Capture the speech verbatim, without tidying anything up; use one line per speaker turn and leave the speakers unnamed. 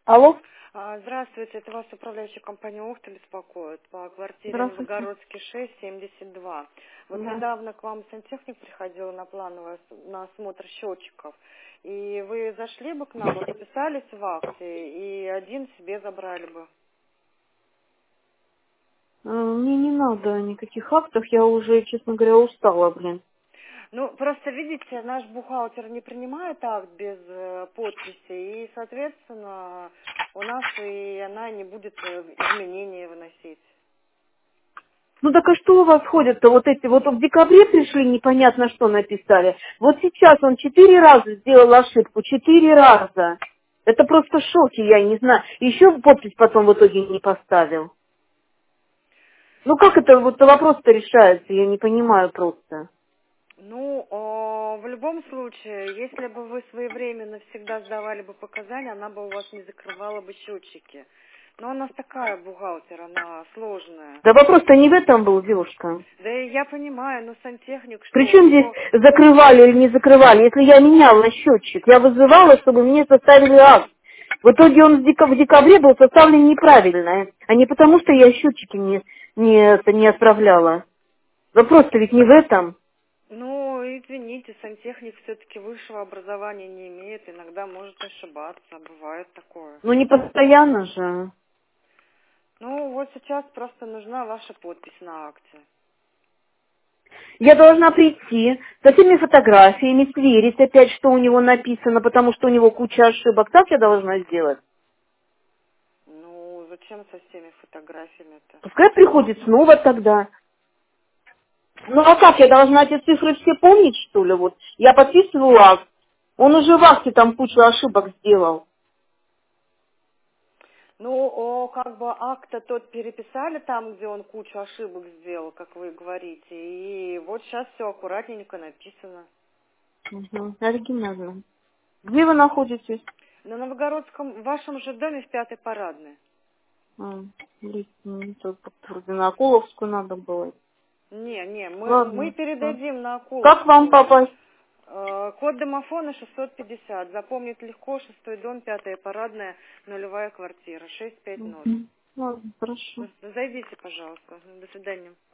Алло,
А, Здравствуйте, это вас управляющая компания «Ухта» беспокоит по квартире
здравствуйте.
Новогородский шесть, семьдесят два. Вот
Да.
недавно к вам сантехник приходил на плановый ос- на осмотр счетчиков, и вы зашли бы к нам и записались в акте, и один себе забрали бы.
Э, Мне не надо никаких актов, я уже, честно говоря, устала, блин.
Ну, просто, видите, наш бухгалтер не принимает акт без э, подписи, и, соответственно, у нас и она не будет э, изменения выносить.
Ну так а что у вас ходят-то вот эти, вот в декабре пришли, непонятно что написали. Вот сейчас он четыре раза сделал ошибку, четыре раза. Это просто шоки, я не знаю. Еще подпись потом в итоге не поставил. Ну как это вот вопрос-то решается, я не понимаю просто.
Ну, э, в любом случае, если бы вы своевременно всегда сдавали бы показания, она бы у вас не закрывала бы счетчики. Но у нас такая бухгалтер, она сложная.
Да вопрос-то не в этом был, девушка.
Да и я понимаю, но сантехник что, у
Причем здесь
него...
закрывали или не закрывали? Если я меняла счетчик, я вызывала, чтобы мне составили акт. В итоге он в дека- в декабре был составлен неправильно, а не потому, что я счетчики не, не, это, не отправляла. Вопрос-то ведь не в этом.
Ну, извините, сантехник все-таки высшего образования не имеет, иногда может ошибаться, бывает такое.
Ну не постоянно же.
Ну, вот сейчас просто нужна ваша подпись на акте.
Я должна прийти со всеми фотографиями, сверить опять, что у него написано, потому что у него куча ошибок. Так я должна сделать?
Ну, зачем со всеми фотографиями-то?
Пускай приходит снова тогда. Ну а как, я должна эти цифры все помнить, что ли? Вот я подписываю акт. Он уже в акте там кучу ошибок сделал.
Ну, о, как бы акт тот переписали там, где он кучу ошибок сделал, как вы говорите. И вот сейчас все аккуратненько написано.
Угу, оригинально. Где вы находитесь?
На Новогородском, в вашем же доме в Пятой Парадной.
А, блин, ну, тут вроде на Акуловскую надо было.
Не, не, мы, мы
Ладно. А.
передадим на
Как вам
Акуловскую.
попасть?
Э, Код домофона шестьсот пятьдесят. Запомнить легко. Шестой дом, Пятая Парадная, нулевая квартира. шесть пять ноль.
Угу. Ладно, хорошо.
Зайдите, пожалуйста. До свидания.